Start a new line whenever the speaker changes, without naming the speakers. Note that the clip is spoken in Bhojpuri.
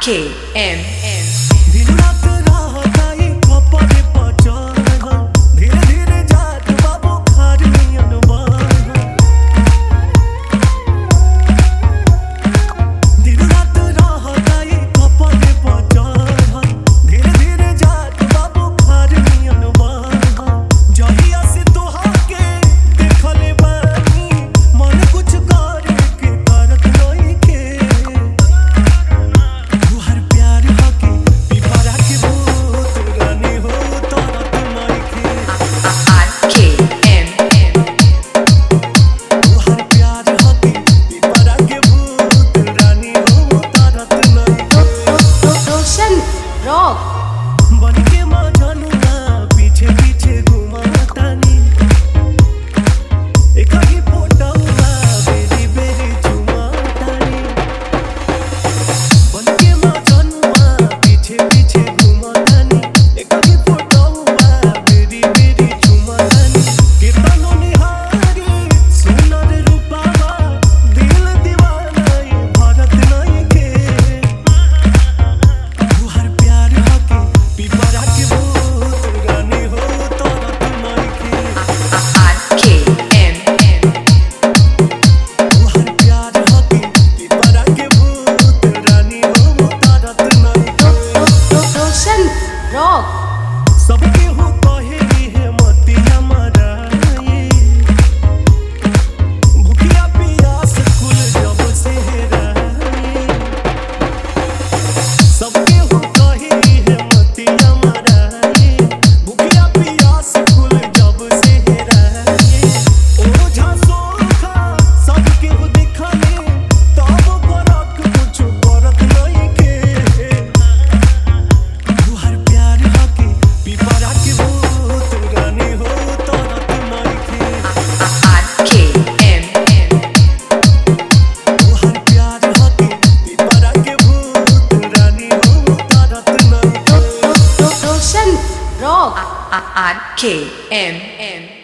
सबके हो कहे है मतिया मराए, भूखिया पियास कुल जब से हेराए। सबके हो कहे है मतिया मराए, भूखिया पियास कुल जब से हेराए। ओझा सोखा सबके हो दिखले, तब करक कुछ करत नहीं के। तुहर प्यार हके पिपरा के भूत रानी हो तरत नहीं के। तुहर प्यार हके पिपरा के भूत रानी हो तरत नहीं के।
Roshan Rock RKM